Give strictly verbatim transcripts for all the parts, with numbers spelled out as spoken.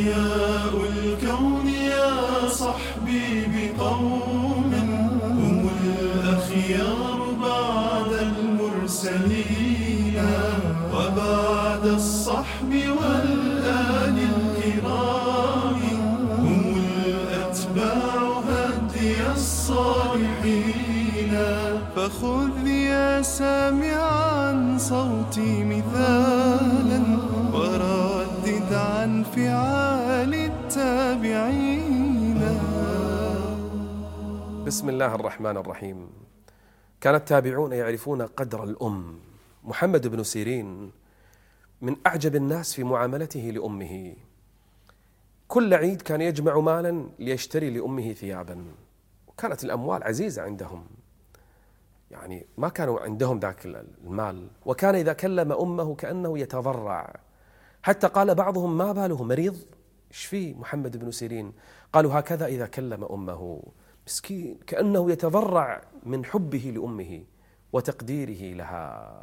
أحياء الكون يا صحبي بقوم هم الأخيار بعد المرسلين وبعد الصحب والآل الكرام هم الأتباع هدي الصالحين. فخذ يا سامعا صوتي مثالا وردد عن فعال التابعين. بسم الله الرحمن الرحيم. كان التابعون يعرفون قدر الأم. محمد بن سيرين من أعجب الناس في معاملته لأمه. كل عيد كان يجمع مالا ليشتري لأمه ثيابا، وكانت الأموال عزيزة عندهم، يعني ما كانوا عندهم ذاك المال. وكان إذا كلم أمه كأنه يتضرع، حتى قال بعضهم: ما باله مريض؟ إيش فيه محمد بن سيرين؟ قالوا: هكذا إذا كلم أمه، مسكين، كأنه يتضرع من حبه لأمه وتقديره لها.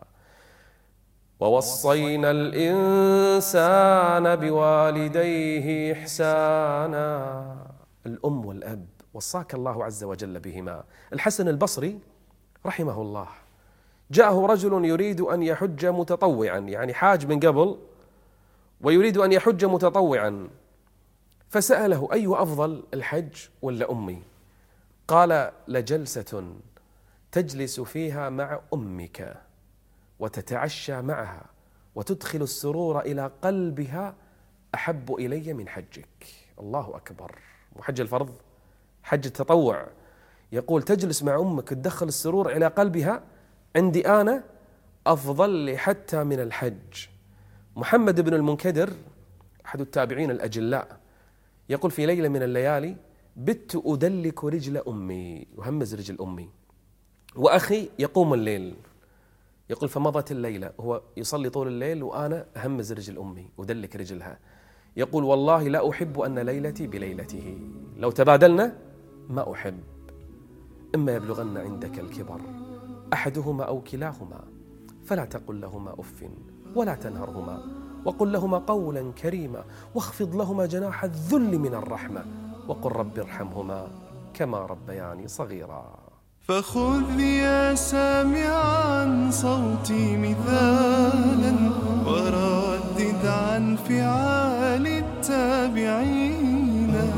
ووصينا الإنسان بوالديه إحسانا. الأم والأب وصاك الله عز وجل بهما. الحسن البصري رحمه الله جاءه رجل يريد أن يحج متطوعا، يعني حاج من قبل ويريد أن يحج متطوعا، فسأله: أي أفضل، الحج ولا أمي؟ قال: لجلسة تجلس فيها مع أمك وتتعشى معها وتدخل السرور إلى قلبها أحب إلي من حجك. الله أكبر. وحج الفرض، حج التطوع، يقول تجلس مع أمك تدخل السرور إلى قلبها، عندي أنا أفضل لي حتى من الحج. محمد بن المنكدر أحد التابعين الأجلاء يقول: في ليلة من الليالي بت أدلك رجل أمي، يهمز رجل أمي، وأخي يقوم الليل. يقول: فمضت الليلة، هو يصلي طول الليل وأنا أهمز رجل أمي أدلك رجلها. يقول: والله لا أحب أن ليلتي بليلته، لو تبادلنا ما أحب. إما يبلغن عندك الكبر أحدهما أو كلاهما فلا تقل لهما أف ولا تنهرهما وقل لهما قولا كريما واخفض لهما جناح الذل من الرحمة وقل رب ارحمهما كما ربياني صغيرا. فخذ يا سامعا صوتي مثالا وردد عن فعال التابعين.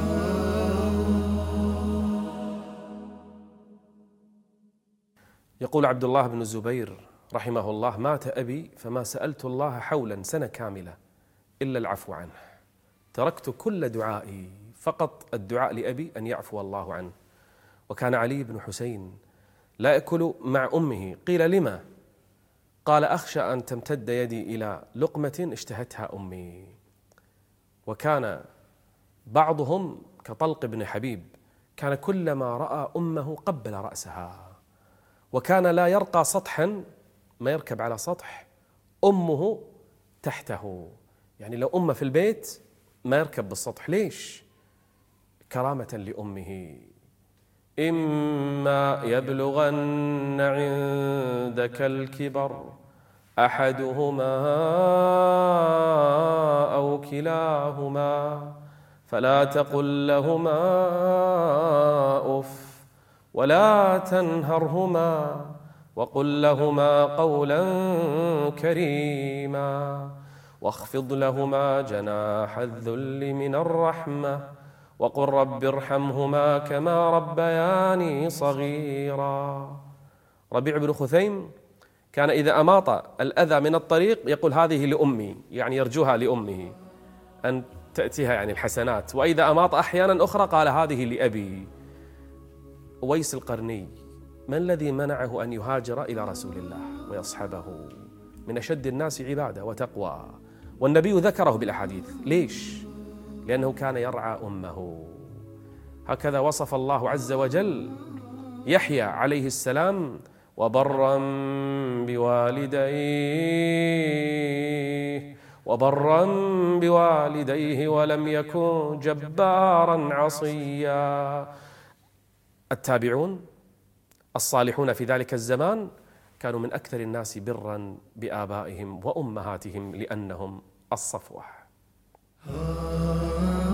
يقول عبد الله بن الزبير رحمه الله: مات أبي فما سألت الله حولا سنة كاملة إلا العفو عنه، تركت كل دعائي فقط الدعاء لأبي أن يعفو الله عنه. وكان علي بن حسين لا يأكل مع أمه. قيل: لما؟ قال: أخشى أن تمتد يدي إلى لقمة اشتهتها أمي. وكان بعضهم كطلق بن حبيب، كان كلما رأى أمه قبل رأسها، وكان لا يرقى سطحا، ما يركب على سطح أمه تحته، يعني لو أمه في البيت ما يركب بالسطح. ليش؟ كرامة لأمه. إما يبلغن عندك الكبر أحدهما أو كلاهما فلا تقل لهما أف ولا تنهرهما وقل لهما قولا كريما واخفض لهما جناح الذل من الرحمة وقل رب ارحمهما كما ربياني صغيرا. ربيع بن خثيم كان إذا أماط الأذى من الطريق يقول: هذه لأمي، يعني يرجوها لأمه أن تأتيها يعني الحسنات. وإذا أماط أحيانا أخرى قال: هذه لأبي. أويس القرني من الذي منعه أن يهاجر إلى رسول الله ويصحبه؟ من أشد الناس عبادة وتقوى، والنبي ذكره بالأحاديث. ليش؟ لأنه كان يرعى أمه. هكذا وصف الله عز وجل يحيى عليه السلام: وبرا بوالديه وبرا بوالديه ولم يكن جبارا عصيا. التابعون الصالحون في ذلك الزمان كانوا من أكثر الناس برا بآبائهم وأمهاتهم لأنهم الصفوة.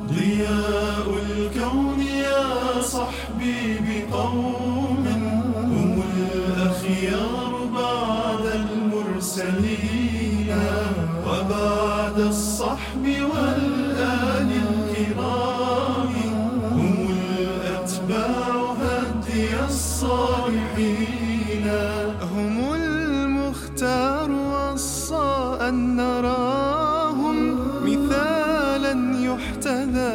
ضياء الكون يا صحبي بقوم هم الأخيار بعد المرسلين وبعد الصحب والآل الكرام هم الأتباع هدي الصالحين هم المختار وصى أن نراهم مثالا يحتذى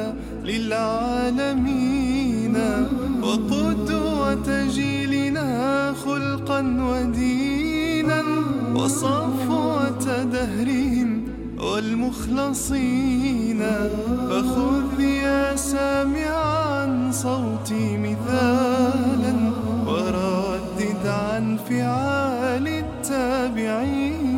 للعالمين وقدوة جيلنا خلقا ودينا وصفوة دهرهم والمخلصين فخذ يا سامعا صوتي مثالا وردد عن فعال التابعين